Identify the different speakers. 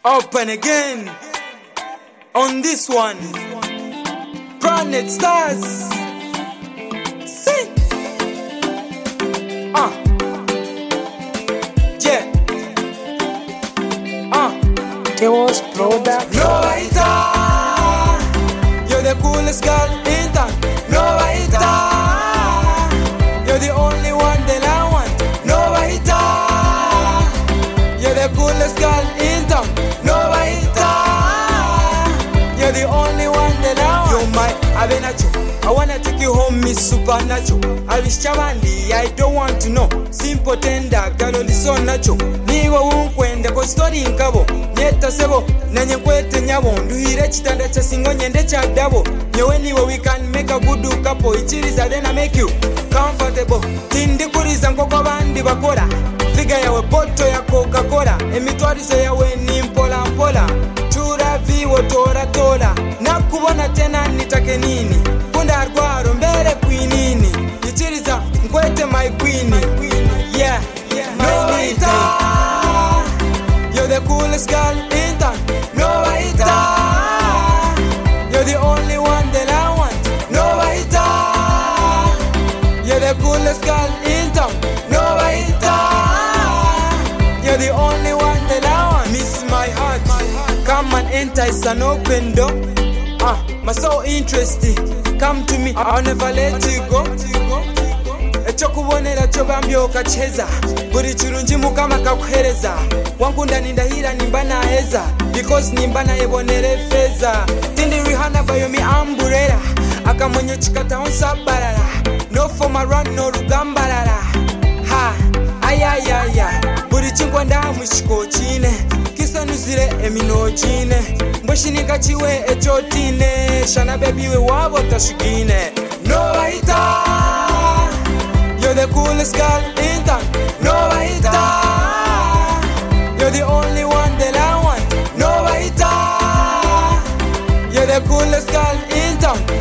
Speaker 1: Open again on this one. Planet Stars. Sing. Yeah.
Speaker 2: Chaos Product.
Speaker 1: No hater. You're the coolest girl in town. No hater. You're the only one that I want. No hater. You're the coolest girl in town. No hater. You're the only one that I want. You're my Abenacho. I wanna take you home, Miss Supernatural. I wish Chavandi, I don't want to know. Simple tender, girl, so nacho. Niwa unkwenda kwa story nkabo. Nyeta sebo, nanye kwete nyabo. Nduhire chitanda cha singo nyende cha dabo. Nyewe niwe we can make a good couple. Ichiriza then I make you comfortable. Tindi kuriza nkoko bandi bakora. Figa yawe boto ya Coca-Cola. Emitwarizo yawe ni mpola mpola. Chura viwo tora tora. Nakubona tena nitake nini? Kunda arwaro mbere queenini. Ichiriza nkwete my queen. Yeah, no hater. You're the coolest girl in town. No hater. You're the only one that I want. No hater. You're the coolest girl in town. No hater. You're the only one that I want. Miss my heart. Come and enter, it's an open door. My so interested. Come to me, I'll never let you go. Echo kubonera cyo bambyo kacheza. Buri chirunji mukama kakuhereza. Wangu ndani ndahira nimba na heza. Because nimba na ebonere feza. Tindi Rihanna bayo mi umbrella. Akamonye chikata on sabarara. No for my run no rugambarara. Ha, ayayaya. Buri chingwa ndamushiko chine. Kisa nuzire emino chine. Mboshinika chiwe echotine. Shana baby we wabo tashigine. No hater. You're the coolest girl in town. No hater. You're the only one that I want. No hater. You're the coolest girl in town.